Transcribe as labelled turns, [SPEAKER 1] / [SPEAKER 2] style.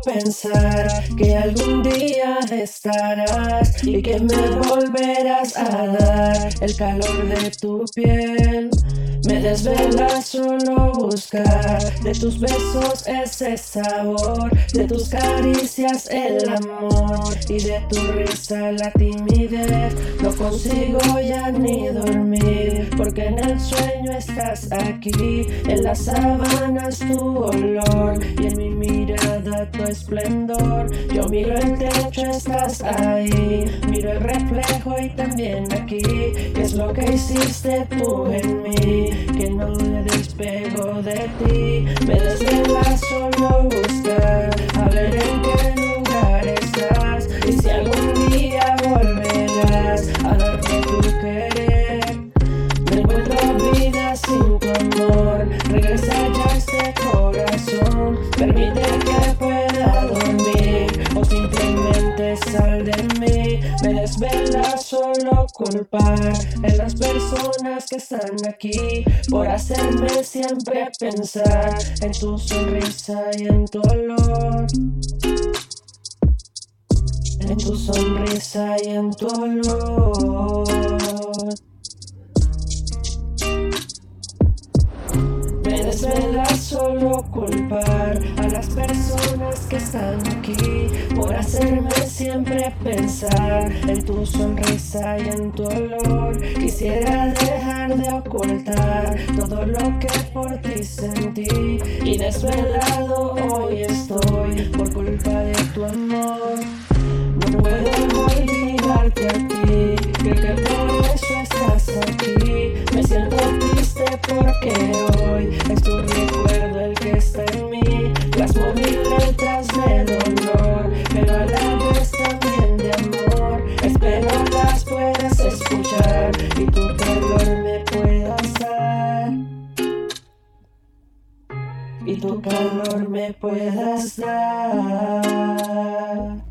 [SPEAKER 1] pensar que algún día estarás y que me volverás a dar el calor de tu piel. Me desvela solo buscar de tus besos ese sabor, de tus caricias el amor y de tu risa la timidez. No consigo ya ni dormir porque en el sueño estás aquí, en las sábanas tu olor y en mi mirada tu esplendor. Yo miro el techo, estás ahí, miro el reflejo y también aquí. ¿Qué es lo que hiciste tú en mí? Que no me despego de ti. Me desvela solo buscar a ver en qué lugar estás y si algún día volverás a darme tu querer. No encuentro vida sin tu amor, regresa ya este corazón. Permite que pueda dormir o simplemente sal de mí. Me desvela solo culpar en las personas que están aquí por hacerme siempre pensar en tu sonrisa y en tu olor. En tu sonrisa y en tu olor. Me desvela solo culpar a las personas que están aquí por hacerme siempre pensar en tu sonrisa y en tu olor. Quisiera dejar de ocultar todo lo que por ti sentí y desvelado hoy estoy por culpa de tu amor. No puedo olvidarte a ti, creo que por eso estás aquí. Me siento triste porque hoy es tu recuerdo el que está en mí. Plasmo mil letras de dolor, pero a la vez también de amor. Espero las puedas escuchar y tu calor me puedas dar. Y tu calor me puedas dar.